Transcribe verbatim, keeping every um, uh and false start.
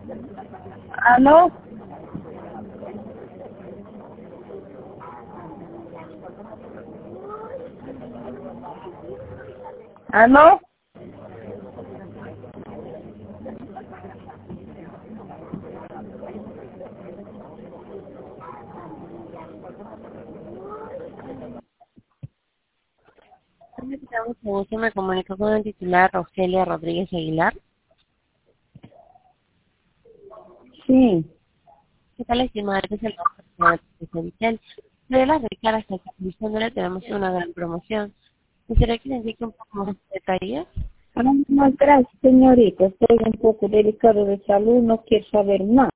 ¿Aló? ¿Aló? Permítame un segundo, me comunico con el titular Rogelia Rodríguez Aguilar. Sí. ¿Qué tal, estimada? Este es el nombre de Vicente. De las recaras que está diciéndole tenemos una gran promoción. ¿Quisiera que le indique un poco más de detalles? Ah, no, gracias, señorita. Estoy un poco delicado de salud, no quiero saber más.